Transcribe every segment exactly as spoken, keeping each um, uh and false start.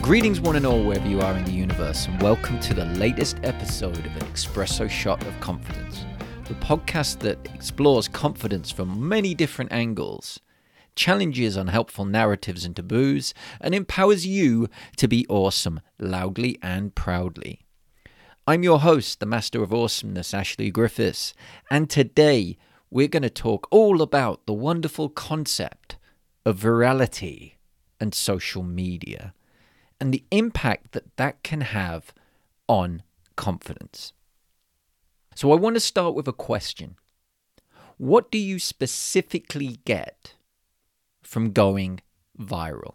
Greetings one and all wherever you are in the universe, and welcome to the latest episode of an Espresso Shot of Confidence, the podcast that explores confidence from many different angles, challenges unhelpful narratives and taboos, and empowers you to be awesome loudly and proudly. I'm your host, the Master of Awesomeness, Ashley Griffiths, and today we're going to talk all about the wonderful concept of virality and social media, and the impact that that can have on confidence. So I want to start with a question. What do you specifically get from going viral?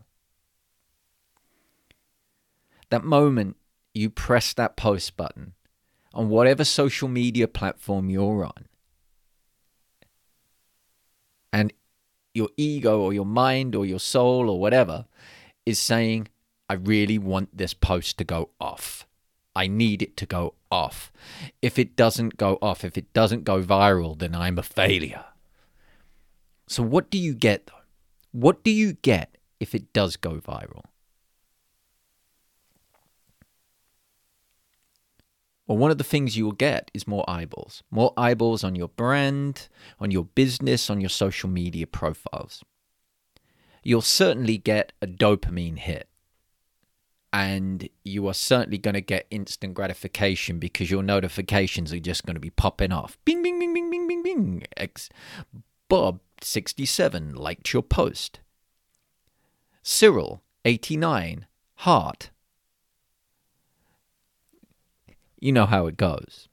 That moment you press that post button on whatever social media platform you're on, and your ego or your mind or your soul or whatever is saying, I really want this post to go off. I need it to go off. If it doesn't go off, if it doesn't go viral, then I'm a failure. So what do you get though? What do you get if it does go viral? Well, one of the things you will get is more eyeballs. More eyeballs on your brand, on your business, on your social media profiles. You'll certainly get a dopamine hit. And you are certainly going to get instant gratification because your notifications are just going to be popping off. Bing, bing, bing, bing, bing, bing, bing. X Bob sixty-seven liked your post. Cyril eighty-nine heart. You know how it goes.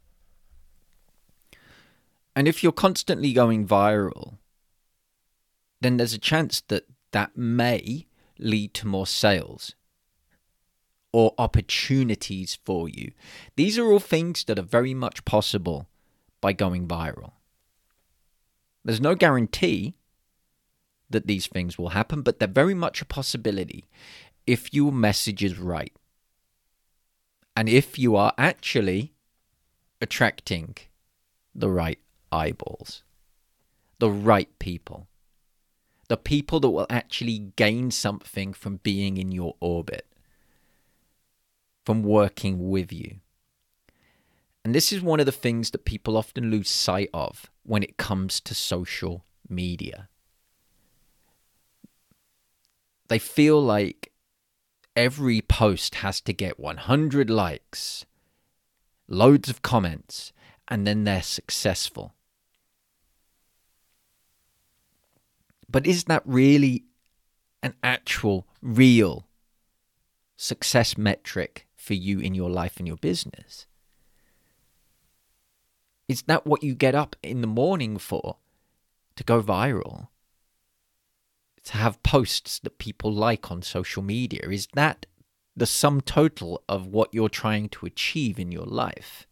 And if you're constantly going viral, then there's a chance that that may lead to more sales or opportunities for you. These are all things that are very much possible by going viral. There's no guarantee that these things will happen, but they're very much a possibility if your message is right. And if you are actually attracting the right eyeballs, the right people, the people that will actually gain something from being in your orbit, from working with you. And this is one of the things that people often lose sight of when it comes to social media. They feel like every post has to get one hundred likes, loads of comments, and then they're successful. But is that really an actual, real success metric for you in your life and your business? Is that what you get up in the morning for? To go viral? To have posts that people like on social media? Is that the sum total of what you're trying to achieve in your life?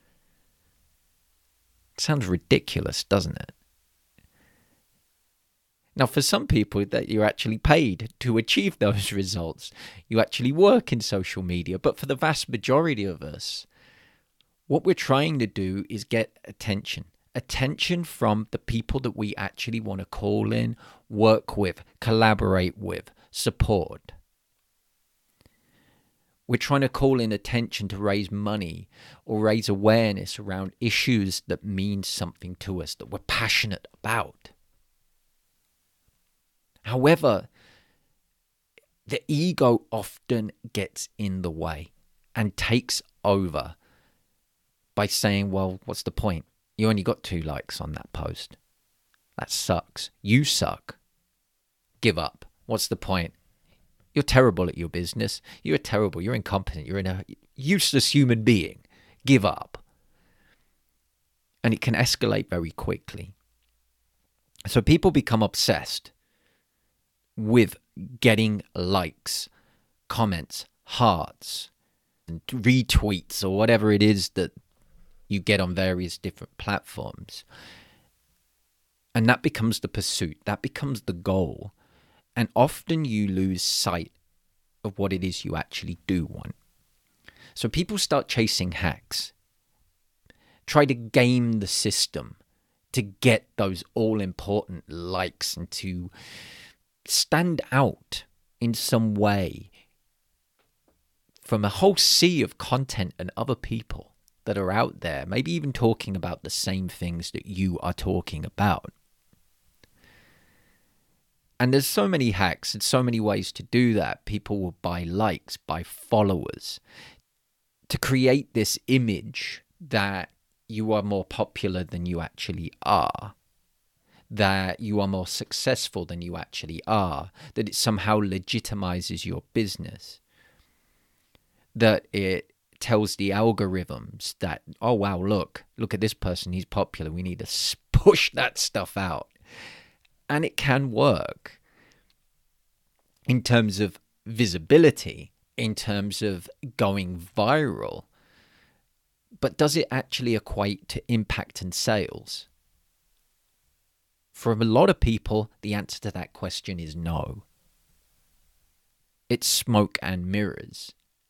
It sounds ridiculous, doesn't it? Now, for some people, that you're actually paid to achieve those results. You actually work in social media. But for the vast majority of us, what we're trying to do is get attention. Attention from the people that we actually want to call in, work with, collaborate with, support. We're trying to call in attention to raise money or raise awareness around issues that mean something to us, that we're passionate about. However, the ego often gets in the way and takes over by saying, well, what's the point? You only got two likes on that post. That sucks. You suck. Give up. What's the point? You're terrible at your business. You're terrible. You're incompetent. You're a useless human being. Give up. And it can escalate very quickly. So people become obsessed with getting likes, comments, hearts, and retweets, or whatever it is that you get on various different platforms. And that becomes the pursuit. That becomes the goal. And often you lose sight of what it is you actually do want. So people start chasing hacks, try to game the system to get those all-important likes and to stand out in some way from a whole sea of content and other people that are out there, maybe even talking about the same things that you are talking about. And there's so many hacks and so many ways to do that. People will buy likes, buy followers to create this image that you are more popular than you actually are, that you are more successful than you actually are, that it somehow legitimizes your business, that it tells the algorithms that, oh, wow, look, look at this person, he's popular, we need to push that stuff out. And it can work in terms of visibility, in terms of going viral. But does it actually equate to impact and sales? For a lot of people, the answer to that question is no. It's smoke and mirrors.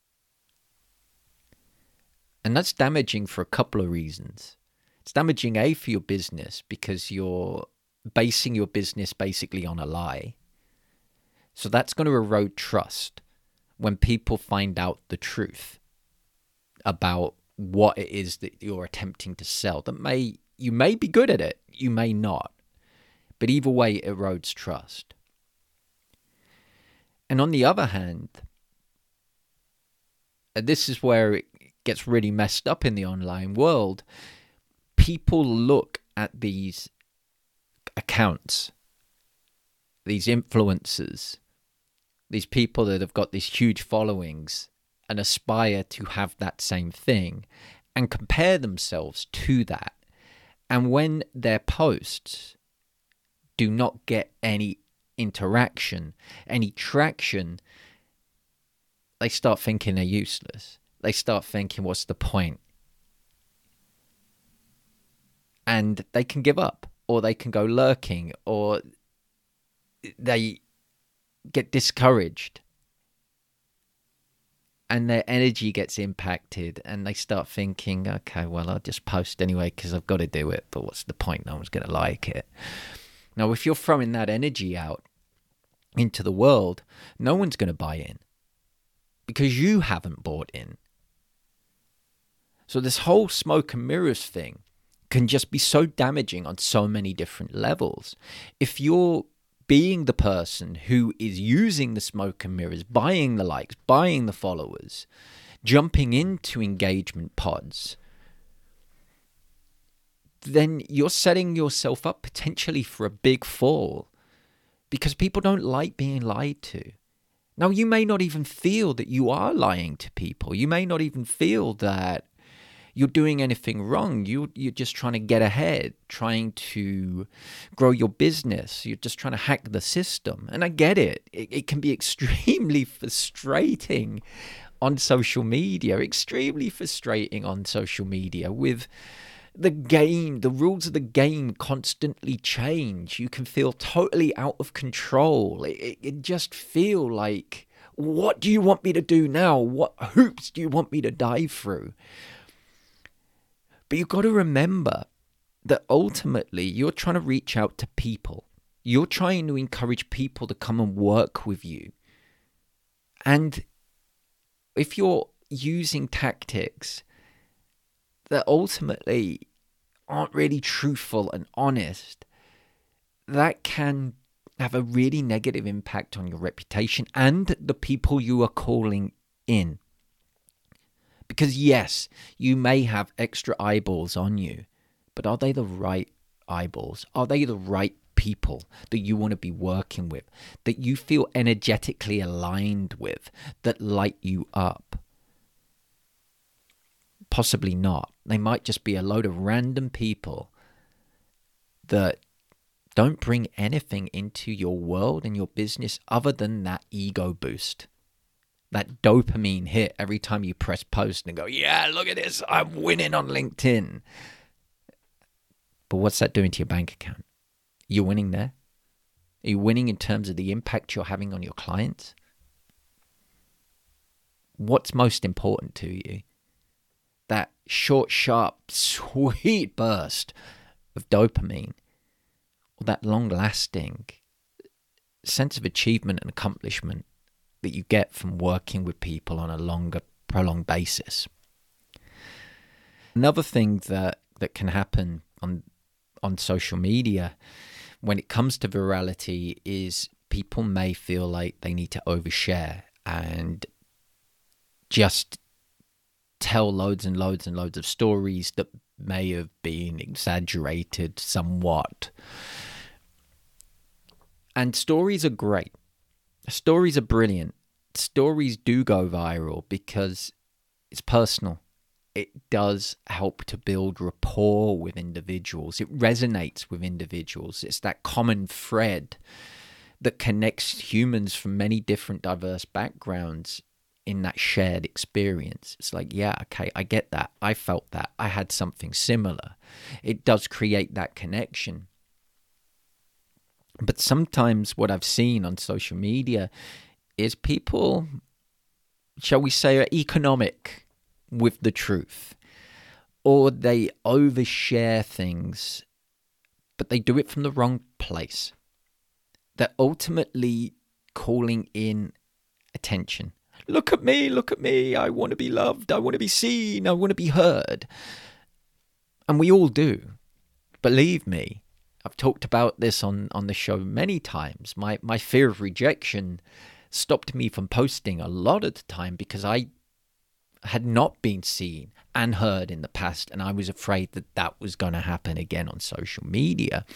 And that's damaging for a couple of reasons. It's damaging, A, for your business because you're basing your business basically on a lie. So that's going to erode trust when people find out the truth about what it is that you're attempting to sell. That may, you may be good at it, you may not. But either way, it erodes trust. And on the other hand, this is where it gets really messed up in the online world. People look at these accounts, these influencers, these people that have got these huge followings and aspire to have that same thing and compare themselves to that. And when their posts do not get any interaction, any traction, they start thinking they're useless. They start thinking, what's the point? And they can give up, or they can go lurking, or they get discouraged. And their energy gets impacted, and they start thinking, okay, well, I'll just post anyway because I've got to do it, but what's the point? No one's going to like it. Now, if you're throwing that energy out into the world, no one's going to buy in because you haven't bought in. So this whole smoke and mirrors thing can just be so damaging on so many different levels. If you're being the person who is using the smoke and mirrors, buying the likes, buying the followers, jumping into engagement pods, then you're setting yourself up potentially for a big fall because people don't like being lied to. Now, you may not even feel that you are lying to people. You may not even feel that you're doing anything wrong. You, you're just trying to get ahead, trying to grow your business. You're just trying to hack the system. And I get it. It, it can be extremely frustrating on social media, extremely frustrating on social media with the game, the rules of the game constantly change. You can feel totally out of control. It, it, it just feel like, what do you want me to do now? What hoops do you want me to dive through? But you've got to remember that ultimately you're trying to reach out to people. You're trying to encourage people to come and work with you. And if you're using tactics that ultimately aren't really truthful and honest, that can have a really negative impact on your reputation and the people you are calling in. Because yes, you may have extra eyeballs on you, but are they the right eyeballs? Are they the right people that you want to be working with, that you feel energetically aligned with, that light you up? Possibly not. They might just be a load of random people that don't bring anything into your world and your business other than that ego boost. That dopamine hit every time you press post and go, yeah, look at this, I'm winning on LinkedIn. But what's that doing to your bank account? You're winning there? Are you winning in terms of the impact you're having on your clients? What's most important to you? That short, sharp, sweet burst of dopamine, or that long-lasting sense of achievement and accomplishment that you get from working with people on a longer, prolonged basis. Another thing that, that can happen on on social media when it comes to virality is people may feel like they need to overshare and just tell loads and loads and loads of stories that may have been exaggerated somewhat. And stories are great. Stories are brilliant. Stories do go viral because it's personal. It does help to build rapport with individuals. It resonates with individuals. It's that common thread that connects humans from many different diverse backgrounds in that shared experience. It's like, yeah, okay, I get that. I felt that. I had something similar. It does create that connection. But sometimes what I've seen on social media is people, shall we say, are economic with the truth, or they overshare things, but they do it from the wrong place. They're ultimately calling in attention. Look at me, look at me. I want to be loved. I want to be seen. I want to be heard. And we all do. Believe me, I've talked about this on, on the show many times. My, my fear of rejection stopped me from posting a lot of the time because I had not been seen and heard in the past, and I was afraid that that was going to happen again on social media.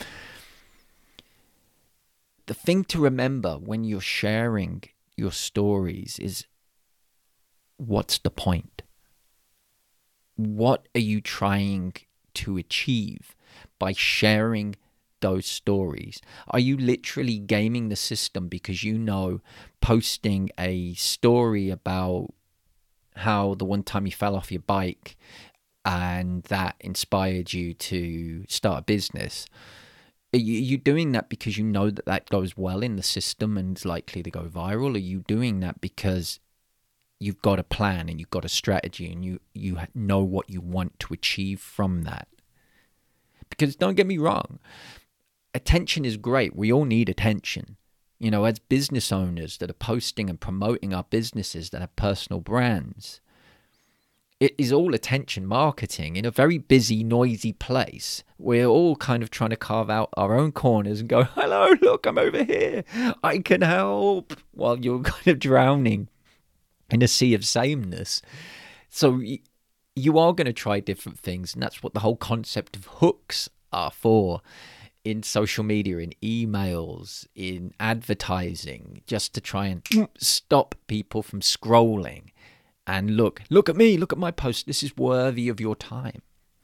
The thing to remember when you're sharing your stories is, what's the point? What are you trying to achieve by sharing those stories? Are you literally gaming the system because you know posting a story about how the one time you fell off your bike and that inspired you to start a business? Are you, are you doing that because you know that that goes well in the system and is likely to go viral? Are you doing that because you've got a plan and you've got a strategy and you, you know what you want to achieve from that? Because don't get me wrong, attention is great. We all need attention. You know, as business owners that are posting and promoting our businesses that have personal brands, it is all attention marketing in a very busy, noisy place. We're all kind of trying to carve out our own corners and go, hello, look, I'm over here. I can help, while you're kind of drowning in a sea of sameness. So you are going to try different things. And that's what the whole concept of hooks are for. In social media, in emails, in advertising, just to try and stop people from scrolling and look, look at me, look at my post, this is worthy of your time.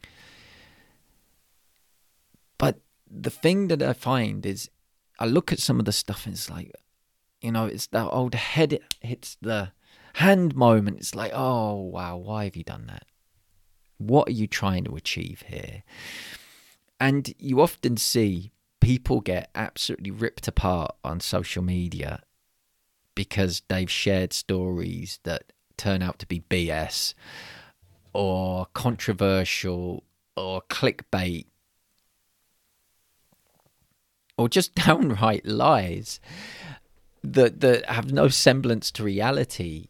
But the thing that I find is, I look at some of the stuff and it's like, you know, it's that old head hits the hand moment. It's like, oh, wow, why have you done that? What are you trying to achieve here? And you often see people get absolutely ripped apart on social media because they've shared stories that turn out to be B S or controversial or clickbait or just downright lies that, that have no semblance to reality.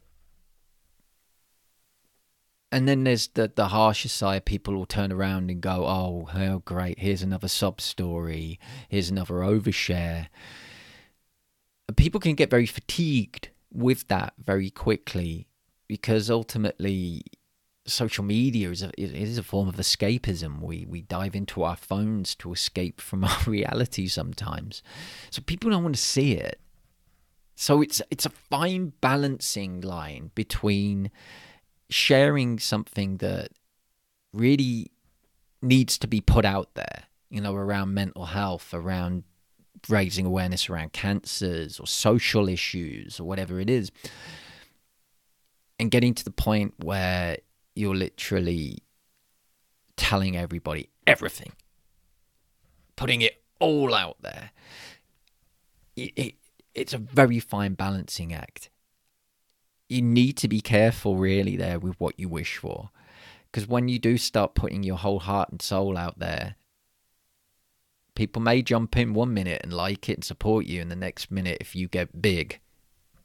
And then there's the, the harsher side. People will turn around and go, oh, how great, here's another sub story, here's another overshare. And people can get very fatigued with that very quickly because ultimately social media is a, it is a form of escapism. We, we dive into our phones to escape from our reality sometimes. So people don't want to see it. So it's it's a fine balancing line between sharing something that really needs to be put out there, you know, around mental health, around raising awareness around cancers or social issues or whatever it is, and getting to the point where you're literally telling everybody everything, putting it all out there. It, it, it's a very fine balancing act. You need to be careful really there with what you wish for. Because when you do start putting your whole heart and soul out there, people may jump in one minute and like it and support you, and the next minute, if you get big,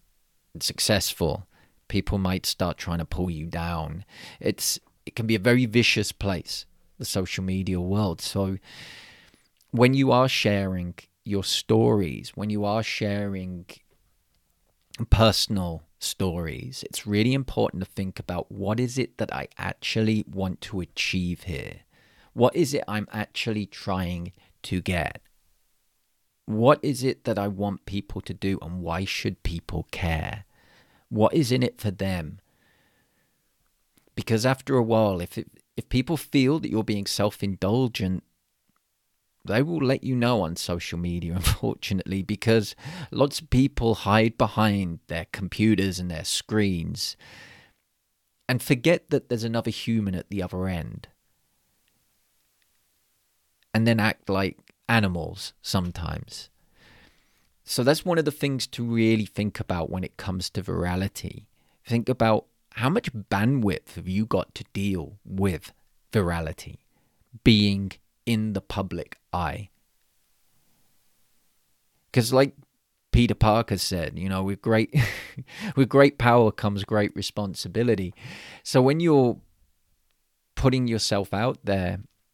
successful, people might start trying to pull you down. It's it can be a very vicious place, the social media world. So when you are sharing your stories, when you are sharing personal stories, it's really important to think about, what is it that I actually want to achieve here? What is it I'm actually trying to get? What is it that I want people to do, and why should people care? What is in it for them? Because after a while, if it, if people feel that you're being self-indulgent, they will let you know on social media, unfortunately, because lots of people hide behind their computers and their screens and forget that there's another human at the other end, and then act like animals sometimes. So that's one of the things to really think about when it comes to virality. Think about, how much bandwidth have you got to deal with virality, being in the public eye? Because like Peter Parker said, you know, with great with great power comes great responsibility. So when you're putting yourself out there,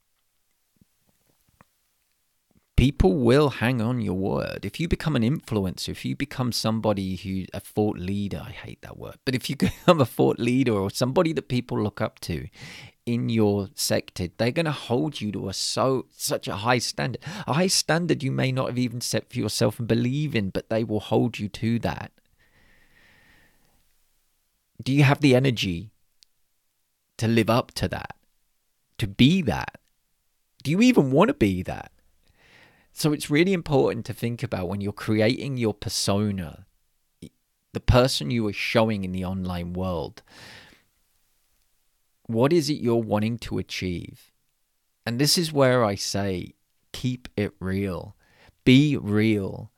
people will hang on your word. If you become an influencer, if you become somebody who, a thought leader, I hate that word, but if you become a thought leader or somebody that people look up to in your sector, they're going to hold you to a so such a high standard. A high standard you may not have even set for yourself and believe in, but they will hold you to that. Do you have the energy to live up to that? To be that? Do you even want to be that? So it's really important to think about, when you're creating your persona, the person you are showing in the online world, what is it you're wanting to achieve? And this is where I say, keep it real. Be real.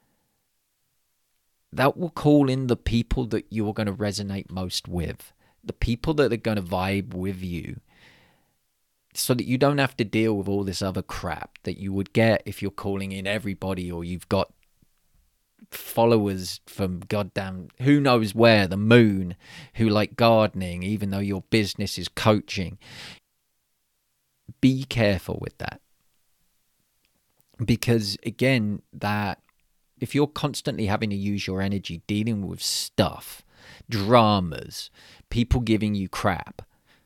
That will call in the people that you're going to resonate most with, the people that are going to vibe with you, so that you don't have to deal with all this other crap that you would get if you're calling in everybody, or you've got followers from goddamn who knows where, the moon, who like gardening, even though your business is coaching. Be careful with that. Because again, that if you're constantly having to use your energy dealing with stuff, dramas, people giving you crap,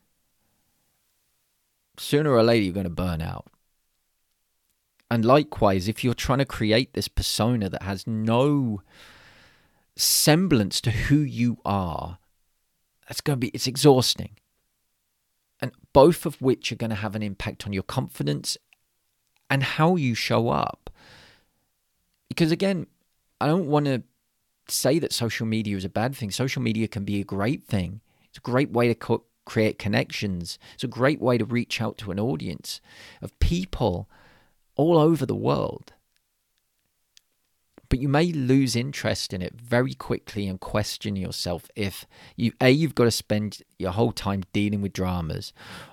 sooner or later you're going to burn out. And likewise, if you're trying to create this persona that has no semblance to who you are, that's going to be, it's exhausting. And both of which are going to have an impact on your confidence and how you show up. Because again, I don't want to say that social media is a bad thing. Social media can be a great thing. It's a great way to co- create connections. It's a great way to reach out to an audience of people all over the world. But you may lose interest in it very quickly and question yourself if you, A, you've got to spend your whole time dealing with dramas.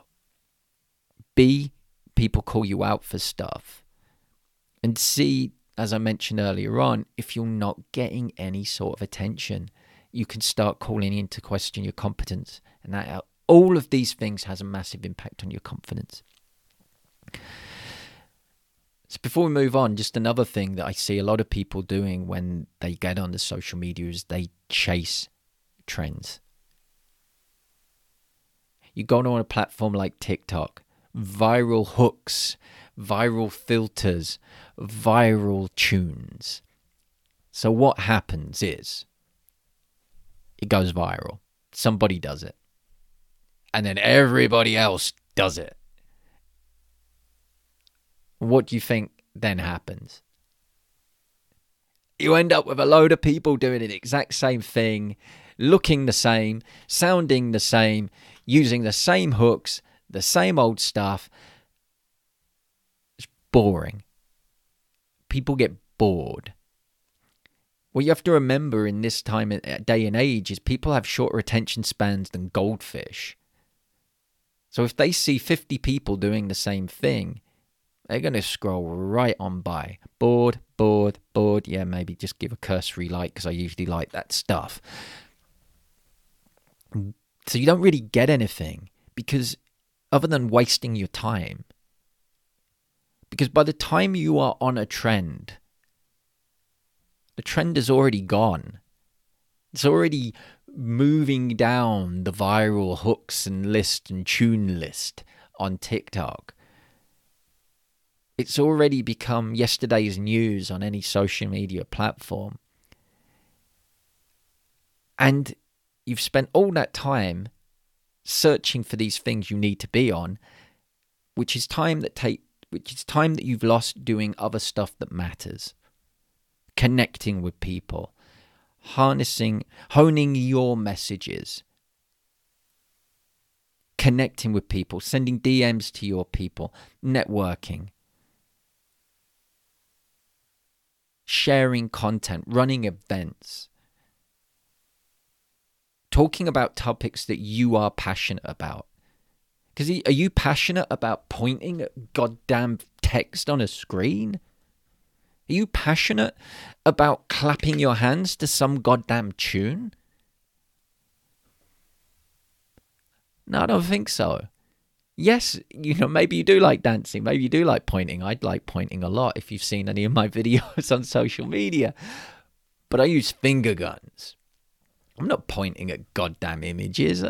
B, people call you out for stuff. And C, as I mentioned earlier on, if you're not getting any sort of attention, you can start calling in to question your competence. And that, all of these things has a massive impact on your confidence. So before we move on, just another thing that I see a lot of people doing when they get on the social media is they chase trends. You go on a platform like TikTok, viral hooks, viral filters, viral tunes. So what happens is it goes viral. Somebody does it. And then everybody else does it. What do you think then happens? You end up with a load of people doing the exact same thing, looking the same, sounding the same, using the same hooks, the same old stuff. It's boring. People get bored. What you have to remember in this time, day and age, is people have shorter attention spans than goldfish. So if they see fifty people doing the same thing, They're going to scroll right on by. Bored, bored, bored. Yeah, maybe just give a cursory like because I usually like that stuff. So you don't really get anything because other than wasting your time. Because by the time you are on a trend, the trend is already gone. It's already moving down the viral hooks and list and tune list on TikTok. It's already become yesterday's news on any social media platform. And you've spent all that time searching for these things you need to be on, which is time that take, which is time that you've lost doing other stuff that matters. Connecting with people, harnessing, honing your messages, connecting with people, sending D Ms to your people, networking, sharing content, running events, talking about topics that you are passionate about. Because are you passionate about pointing at goddamn text on a screen? Are you passionate about clapping your hands to some goddamn tune? No, I don't think so. Yes, you know, maybe you do like dancing. Maybe you do like pointing. I'd like pointing a lot if you've seen any of my videos on social media. But I use finger guns. I'm not pointing at goddamn images.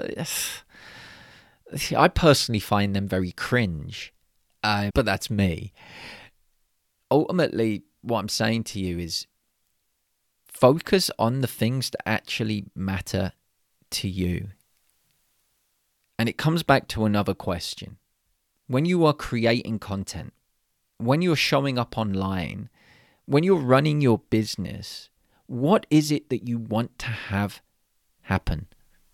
I personally find them very cringe. Uh, but that's me. Ultimately, what I'm saying to you is focus on the things that actually matter to you. And it comes back to another question. When you are creating content, when you're showing up online, when you're running your business, what is it that you want to have happen?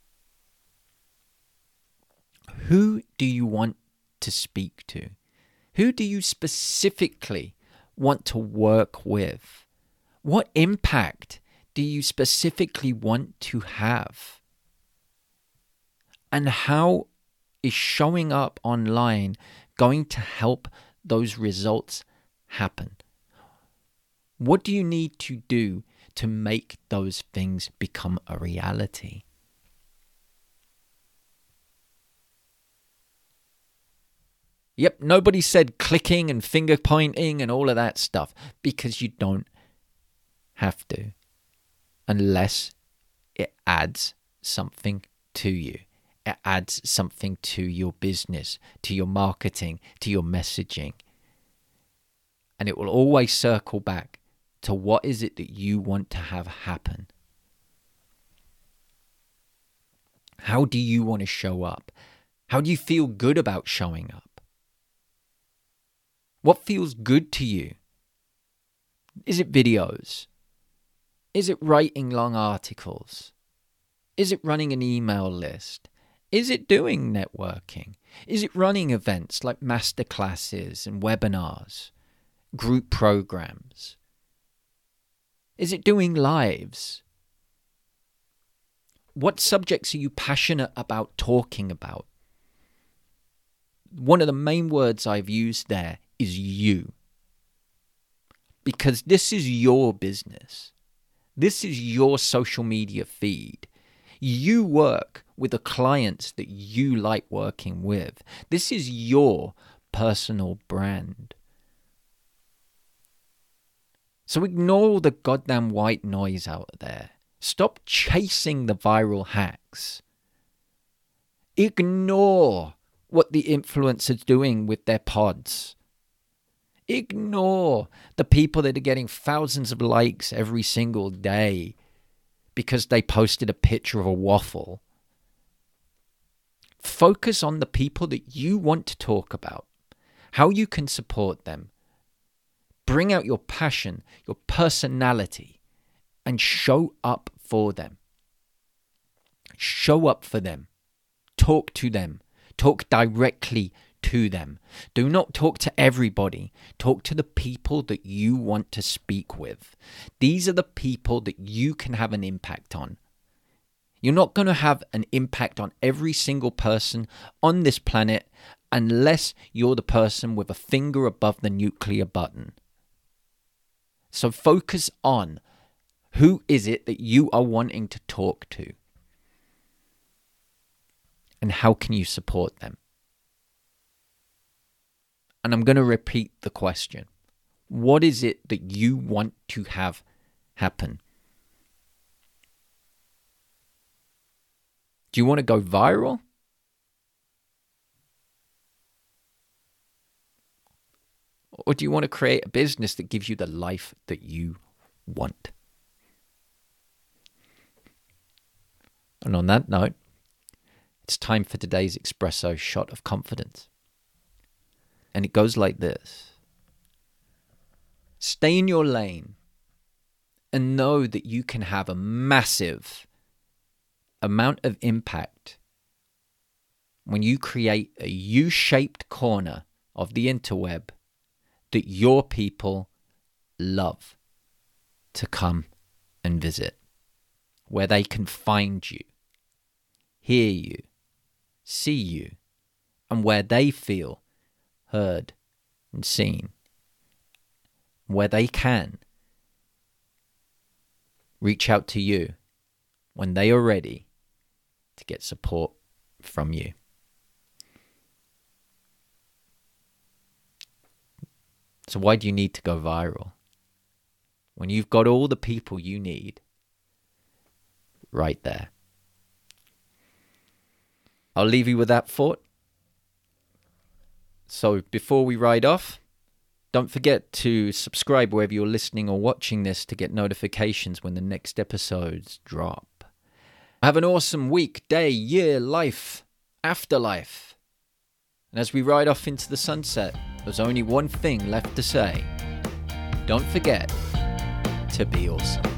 Who do you want to speak to? Who do you specifically want to work with? What impact do you specifically want to have? And how is showing up online going to help those results happen? What do you need to do to make those things become a reality? Yep, nobody said clicking and finger pointing and all of that stuff because you don't have to unless it adds something to you. It adds something to your business, to your marketing, to your messaging. And it will always circle back to what is it that you want to have happen. How do you want to show up? How do you feel good about showing up? What feels good to you? Is it videos? Is it writing long articles? Is it running an email list? Is it doing networking? Is it running events like masterclasses and webinars, group programs? Is it doing lives? What subjects are you passionate about talking about? One of the main words I've used there is you. Because this is your business. This is your social media feed. You work with the clients that you like working with. This is your personal brand. So ignore all the goddamn white noise out there. Stop chasing the viral hacks. Ignore what the influencers are doing with their pods. Ignore the people that are getting thousands of likes every single day because they posted a picture of a waffle. Focus on the people that you want to talk about, how you can support them. Bring out your passion, your personality, and show up for them. Show up for them. Talk to them. Talk directly to them. Do not talk to everybody. Talk to the people that you want to speak with. These are the people that you can have an impact on. You're not going to have an impact on every single person on this planet unless you're the person with a finger above the nuclear button. So focus on who is it that you are wanting to talk to, and how can you support them? And I'm going to repeat the question. What is it that you want to have happen? Do you want to go viral? Or do you want to create a business that gives you the life that you want? And on that note, it's time for today's espresso shot of confidence. And it goes like this. Stay in your lane and know that you can have a massive amount of impact when you create a U-shaped corner of the interweb that your people love to come and visit, where they can find you, hear you, see you, and where they feel heard and seen, where they can reach out to you when they are ready to get support from you. So why do you need to go viral when you've got all the people you need right there? I'll leave you with that thought. So before we ride off, don't forget to subscribe wherever you're listening or watching this to get notifications when the next episodes drop. Have an awesome week, day, year, life, afterlife. And as we ride off into the sunset, there's only one thing left to say. Don't forget to be awesome.